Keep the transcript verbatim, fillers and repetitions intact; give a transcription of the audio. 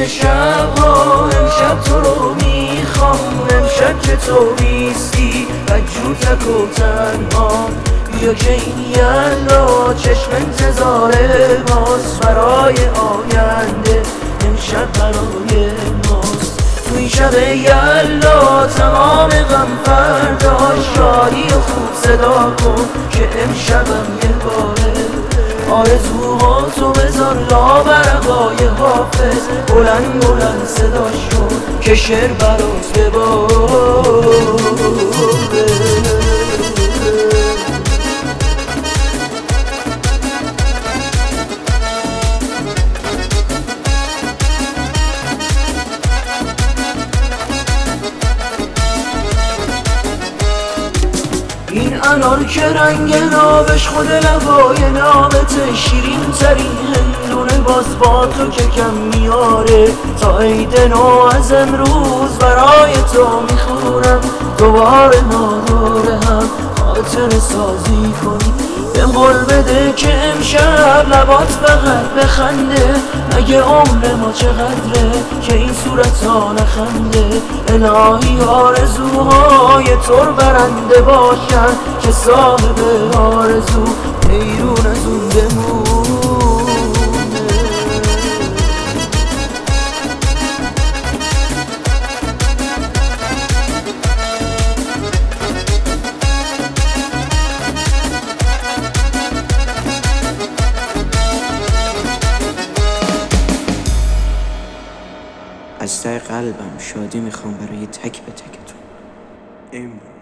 شبها امشب تو رو میخوام، امشب که تو نیستی بجو تک و تنها. بیا که این یلا چشم انتظاره ماست برای آینده، امشب برای ماست. تو این شب یلا تمام غم فرداش، شادی و خوب صدا کن که امشبم یه باره. آرزوهاتو بذار لا برقای حافظ، بلند بلند صداش کن که شعر برات بباره. این انار که رنگ نابش خود لبای نامته، شیرین ترین هندونه باز با تو که کم میاره. تا عید نو از امروز برای تو میخونم، دوباره ناداره هم خاطر سازی کنی. بهم قول بده که امشب لبات فقط بخنده، مگه عمر ما چقدره که این صورت ها نخنده. الهی آرزوهای تو برنده باشن، که صاحب آرزو حیرون از اون بمونه. از ته قلبم شادی میخوام برای تک به تکتون امروز.